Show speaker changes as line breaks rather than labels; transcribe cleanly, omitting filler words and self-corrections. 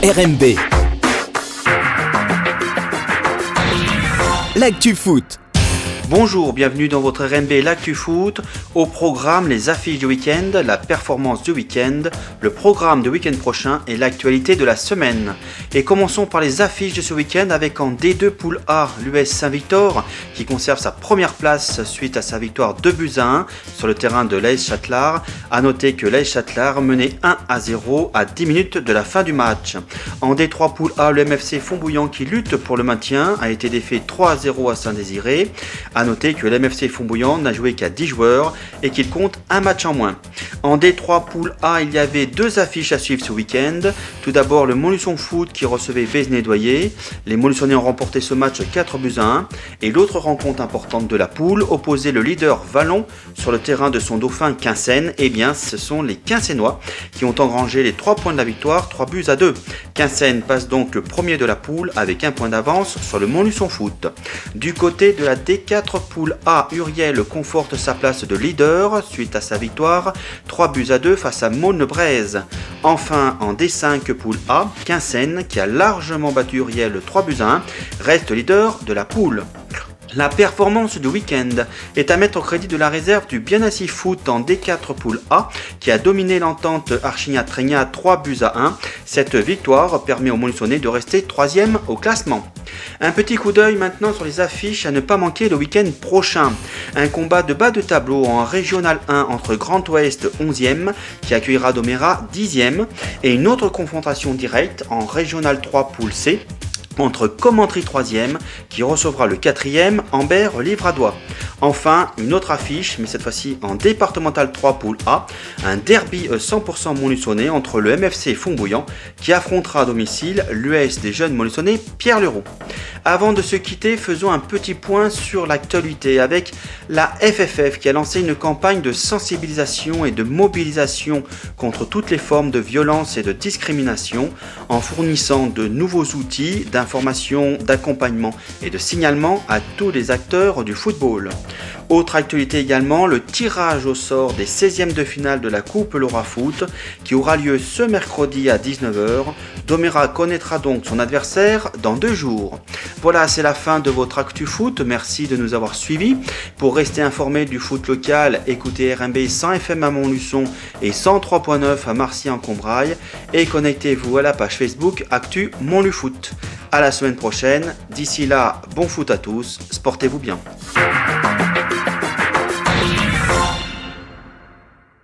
RMB. L'actu foot.
Bonjour, bienvenue dans votre RMB L'Actu Foot. Au programme, les affiches du week-end, la performance du week-end, le programme du week-end prochain et l'actualité de la semaine. Et commençons par les affiches de ce week-end avec en D2 Poule A, l'US Saint-Victor qui conserve sa première place suite à sa victoire 2-1 sur le terrain de l'AS Châtelard. A noter que l'AS Châtelard menait 1-0 à 10 minutes de la fin du match. En D3 Poule A, le MFC Fontbouillant qui lutte pour le maintien a été défait 3-0 à Saint-Désiré. A noter que l'MFC Fontbouillant n'a joué qu'à 10 joueurs et qu'il compte un match en moins. En D3 Poule A, il y avait deux affiches à suivre ce week-end. Tout d'abord le Montluçon Foot qui recevait Vézenay-Doyer. Les Montluçonnais ont remporté ce match 4-1. Et l'autre rencontre importante de la poule opposait le leader Vallon sur le terrain de son dauphin Quinssaines. Eh bien, ce sont les Quinssainois qui ont engrangé les 3 points de la victoire, 3-2. Quinssaines passe donc premier de la poule avec un point d'avance sur le Montluçon Foot. Du côté de la D4 Poule A, Uriel conforte sa place de leader suite à sa victoire 3-2 face à Maulne-Braise. Enfin, en D5 Poule A, Quinssaines, qui a largement battu Uriel 3-1, reste leader de la poule. La performance du week-end est à mettre au crédit de la réserve du Bien Assis Foot en D4 Poule A qui a dominé l'entente Archignat-Trégnat 3-1. Cette victoire permet aux Montluçonnais de rester 3e au classement. Un petit coup d'œil maintenant sur les affiches à ne pas manquer le week-end prochain. Un combat de bas de tableau en Régional 1 entre Grand Ouest 11e qui accueillera Domérat 10e et une autre confrontation directe en Régional 3 Poule C entre Commentry 3e qui recevra le 4e Ambert-Livradois. Enfin, une autre affiche, mais cette fois-ci en départemental 3 Poule A, un derby 100% montluçonnais entre le MFC Fontbouillant qui affrontera à domicile l'US des jeunes montluçonnais Pierre-Leroux. Avant de se quitter, faisons un petit point sur l'actualité avec la FFF qui a lancé une campagne de sensibilisation et de mobilisation contre toutes les formes de violence et de discrimination en fournissant de nouveaux outils d'information, d'accompagnement et de signalement à tous les acteurs du football. Autre actualité également, le tirage au sort des 16e de finale de la Coupe Laura Foot qui aura lieu ce mercredi à 19h. Domérat connaîtra donc son adversaire dans 2 jours. Voilà, c'est la fin de votre Actu Foot. Merci de nous avoir suivis. Pour rester informé du foot local, écoutez RMB 100 FM à Montluçon et 103.9 à Marcy-en-Combrailles et connectez-vous à la page Facebook Actu Montlufoot. À la semaine prochaine. D'ici là, bon foot à tous. Sportez-vous bien.